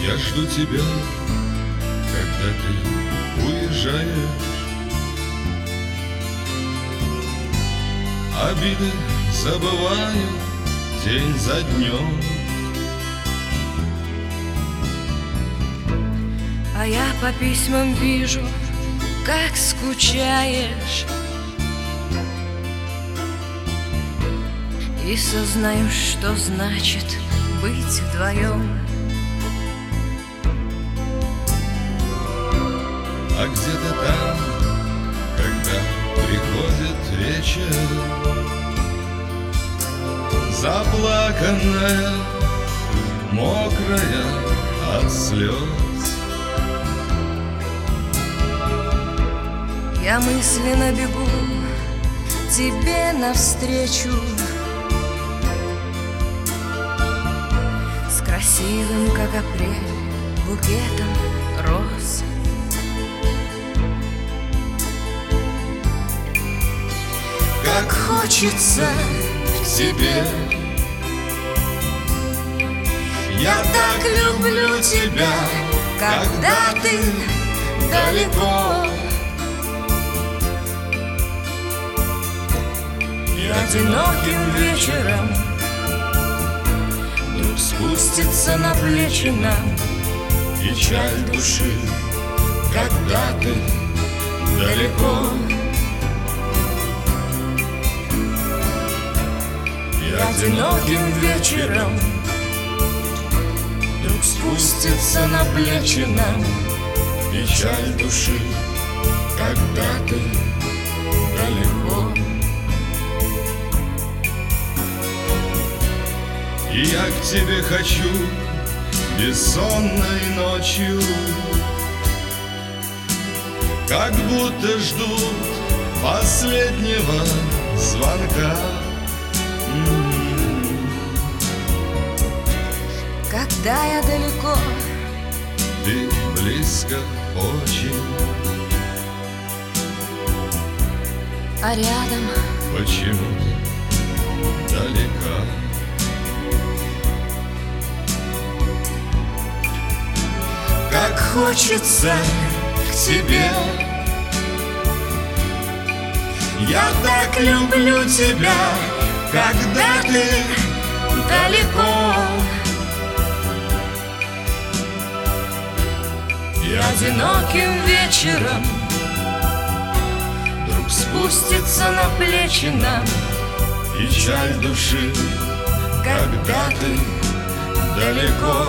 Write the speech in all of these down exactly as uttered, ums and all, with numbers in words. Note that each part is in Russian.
Я жду тебя, когда ты уезжаешь. Обиды забываю день за днем. А я по письмам вижу, как скучаешь, и сознаю, что значит быть вдвоем. А где-то там, когда приходит вечер, заплаканная, мокрая от слез, я мысленно бегу тебе навстречу с красивым, как апрель, букетом роз. Как хочется к тебе, я так люблю тебя, Когда ты далеко и одиноким вечером вдруг спустится на плечи нам печаль души, когда ты далеко. И одиноким вечером вдруг спустится на плечи нам печаль души, когда ты далеко. И я к тебе хочу бессонной ночью, как будто ждут последнего звонка. Когда я далеко, Ты близко очень, а рядом почему далека? Как хочется к тебе, я так люблю тебя, когда ты далеко и одиноким вечером вдруг спустится на плечи нам печаль души, когда ты далеко.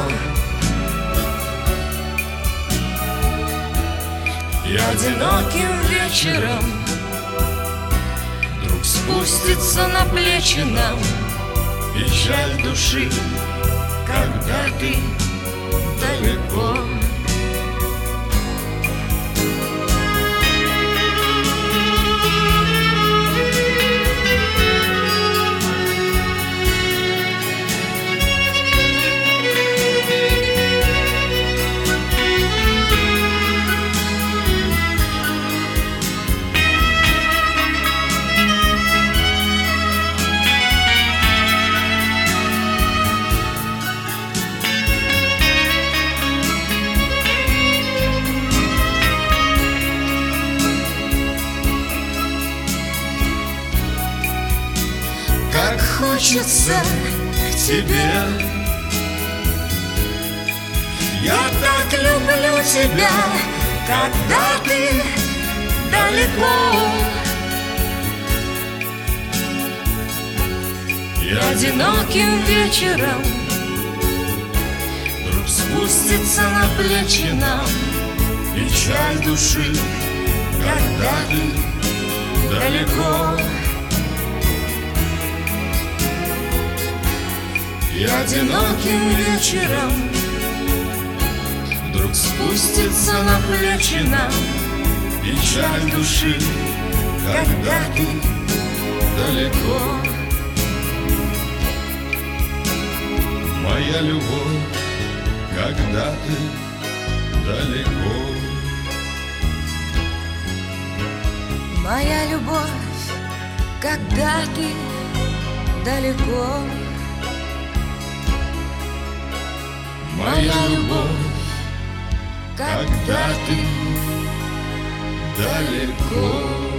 И одиноким вечером вдруг спустится на плечи нам печаль души, когда ты далеко. Как хочется к тебе, я так люблю тебя, когда ты далеко. И Одиноким вечером вдруг спустится на плечи нам печаль души, когда ты далеко. И одиноким вечером вдруг спустится на плечи нам печаль души, когда ты далеко. Моя любовь, когда ты далеко. моя любовь, когда ты далеко. Моя любовь, когда ты далеко.